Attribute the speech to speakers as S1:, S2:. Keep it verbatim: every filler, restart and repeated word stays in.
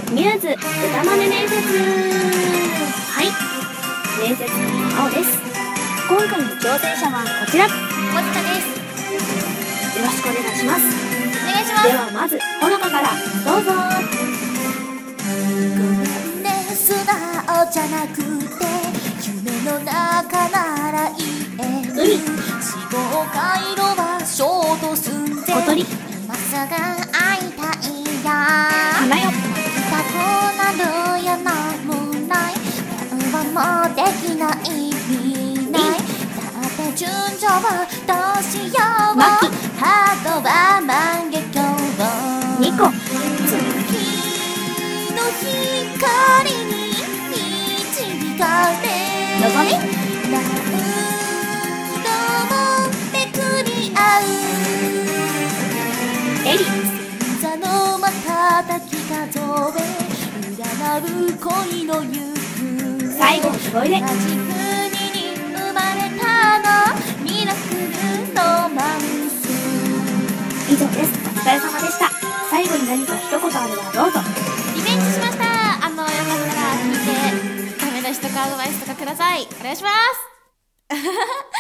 S1: ミューズ歌マネ面接。はい、面接官の青です。今回の挑戦者はこちら、
S2: もじかです。
S1: よろしくお願いします。
S2: お願いします。
S1: ではまずほのかからどうぞ。
S2: ごめんね、素直じゃなくて夢の中なら言える。
S1: 海、
S2: 死亡回路はショート寸前。
S1: 小鳥、
S2: 今すぐ会いたいや。
S1: 花よ、
S2: たくなるやなんもない。電話もできないみない。だって順序はどうしよう。
S1: マキ、
S2: ハートは万華鏡。
S1: ニコ、
S2: 月の光に導かれ
S1: のぞみ、
S2: 何度もめくり合う。
S1: エリ、
S2: 星座の瞬き数え占う恋の行方。
S1: 最後すごいね。
S2: 同じ国に生まれたのミラクルロマンス。
S1: 以上です。お疲れ様でした。最後に何か一言あればどうぞ。
S2: リベンジしました。あの、よかったら聞いてダメ出しとかアドバイスとかください。お願いします